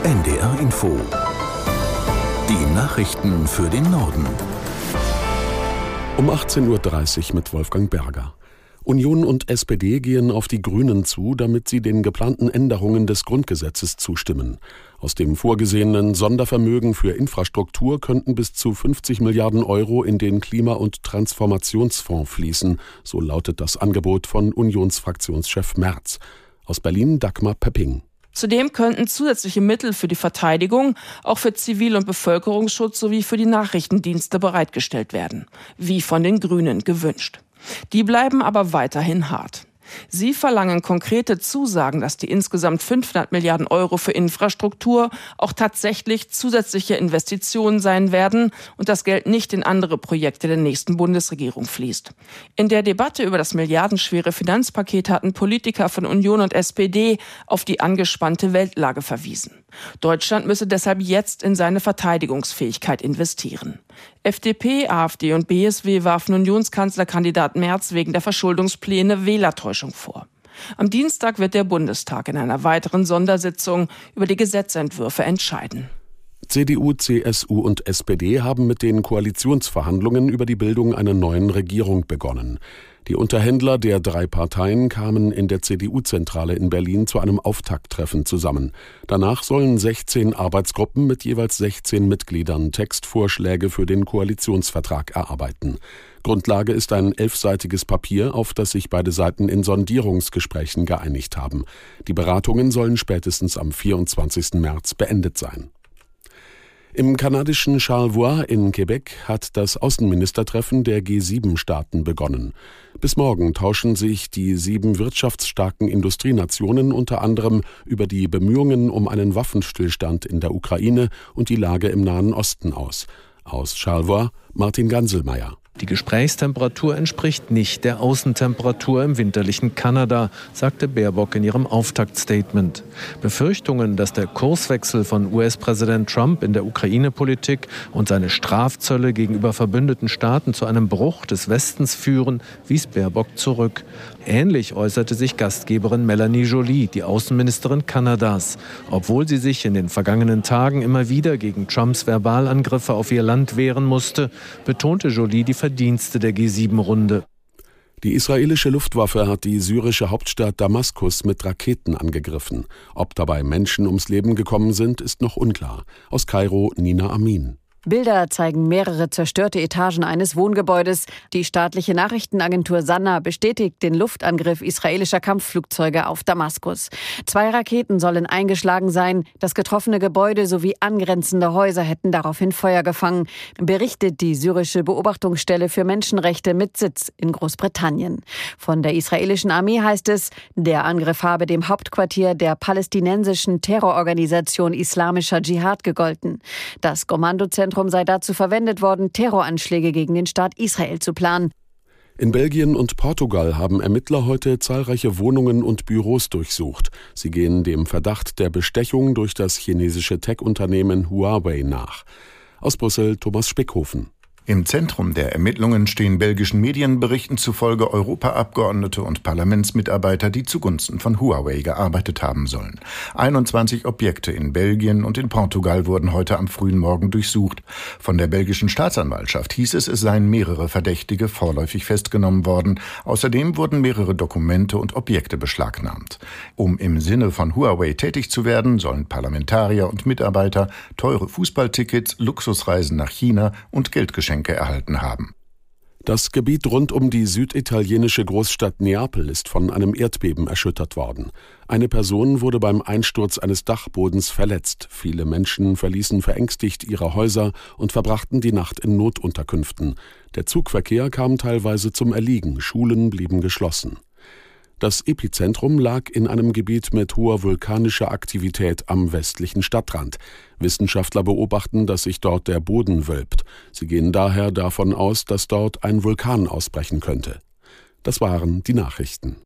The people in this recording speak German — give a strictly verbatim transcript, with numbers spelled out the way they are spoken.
N D R Info. Die Nachrichten für den Norden. Um achtzehn Uhr dreißig mit Wolfgang Berger. Union und S P D gehen auf die Grünen zu, damit sie den geplanten Änderungen des Grundgesetzes zustimmen. Aus dem vorgesehenen Sondervermögen für Infrastruktur könnten bis zu fünfzig Milliarden Euro in den Klima- und Transformationsfonds fließen, so lautet das Angebot von Unionsfraktionschef Merz. Aus Berlin Dagmar Pepping. Zudem könnten zusätzliche Mittel für die Verteidigung, auch für Zivil- und Bevölkerungsschutz sowie für die Nachrichtendienste bereitgestellt werden, wie von den Grünen gewünscht. Die bleiben aber weiterhin hart. Sie verlangen konkrete Zusagen, dass die insgesamt fünfhundert Milliarden Euro für Infrastruktur auch tatsächlich zusätzliche Investitionen sein werden und das Geld nicht in andere Projekte der nächsten Bundesregierung fließt. In der Debatte über das milliardenschwere Finanzpaket hatten Politiker von Union und S P D auf die angespannte Weltlage verwiesen. Deutschland müsse deshalb jetzt in seine Verteidigungsfähigkeit investieren. F D P, AfD und B S W warfen Unionskanzlerkandidat Merz wegen der Verschuldungspläne Wählertäuschung vor. Am Dienstag wird der Bundestag in einer weiteren Sondersitzung über die Gesetzentwürfe entscheiden. C D U, C S U und S P D haben mit den Koalitionsverhandlungen über die Bildung einer neuen Regierung begonnen. Die Unterhändler der drei Parteien kamen in der C D U-Zentrale in Berlin zu einem Auftakttreffen zusammen. Danach sollen sechzehn Arbeitsgruppen mit jeweils sechzehn Mitgliedern Textvorschläge für den Koalitionsvertrag erarbeiten. Grundlage ist ein elfseitiges Papier, auf das sich beide Seiten in Sondierungsgesprächen geeinigt haben. Die Beratungen sollen spätestens am vierundzwanzigsten März beendet sein. Im kanadischen Charlevoix in Quebec hat das Außenministertreffen der G sieben Staaten begonnen. Bis morgen tauschen sich die sieben wirtschaftsstarken Industrienationen unter anderem über die Bemühungen um einen Waffenstillstand in der Ukraine und die Lage im Nahen Osten aus. Aus Charlevoix Martin Ganselmeier. Die Gesprächstemperatur entspricht nicht der Außentemperatur im winterlichen Kanada, sagte Baerbock in ihrem Auftaktstatement. Befürchtungen, dass der Kurswechsel von U S-Präsident Trump in der Ukraine-Politik und seine Strafzölle gegenüber verbündeten Staaten zu einem Bruch des Westens führen, wies Baerbock zurück. Ähnlich äußerte sich Gastgeberin Melanie Joly, die Außenministerin Kanadas. Obwohl sie sich in den vergangenen Tagen immer wieder gegen Trumps Verbalangriffe auf ihr Land wehren musste, betonte Joly die Verdienste der G sieben Runde. Die israelische Luftwaffe hat die syrische Hauptstadt Damaskus mit Raketen angegriffen. Ob dabei Menschen ums Leben gekommen sind, ist noch unklar. Aus Kairo Nina Amin. Bilder zeigen mehrere zerstörte Etagen eines Wohngebäudes. Die staatliche Nachrichtenagentur Sana bestätigt den Luftangriff israelischer Kampfflugzeuge auf Damaskus. Zwei Raketen sollen eingeschlagen sein. Das getroffene Gebäude sowie angrenzende Häuser hätten daraufhin Feuer gefangen, berichtet die syrische Beobachtungsstelle für Menschenrechte mit Sitz in Großbritannien. Von der israelischen Armee heißt es, der Angriff habe dem Hauptquartier der palästinensischen Terrororganisation Islamischer Dschihad gegolten. Das Kommandozentrum sei dazu verwendet worden, Terroranschläge gegen den Staat Israel zu planen. In Belgien und Portugal haben Ermittler heute zahlreiche Wohnungen und Büros durchsucht. Sie gehen dem Verdacht der Bestechung durch das chinesische Tech-Unternehmen Huawei nach. Aus Brüssel Thomas Spickhofen. Im Zentrum der Ermittlungen stehen belgischen Medienberichten zufolge Europaabgeordnete und Parlamentsmitarbeiter, die zugunsten von Huawei gearbeitet haben sollen. einundzwanzig Objekte in Belgien und in Portugal wurden heute am frühen Morgen durchsucht. Von der belgischen Staatsanwaltschaft hieß es, es seien mehrere Verdächtige vorläufig festgenommen worden. Außerdem wurden mehrere Dokumente und Objekte beschlagnahmt. Um im Sinne von Huawei tätig zu werden, sollen Parlamentarier und Mitarbeiter teure Fußballtickets, Luxusreisen nach China und Geldgeschenke erhalten haben. Das Gebiet rund um die süditalienische Großstadt Neapel ist von einem Erdbeben erschüttert worden. Eine Person wurde beim Einsturz eines Dachbodens verletzt. Viele Menschen verließen verängstigt ihre Häuser und verbrachten die Nacht in Notunterkünften. Der Zugverkehr kam teilweise zum Erliegen, Schulen blieben geschlossen. Das Epizentrum lag in einem Gebiet mit hoher vulkanischer Aktivität am westlichen Stadtrand. Wissenschaftler beobachten, dass sich dort der Boden wölbt. Sie gehen daher davon aus, dass dort ein Vulkan ausbrechen könnte. Das waren die Nachrichten.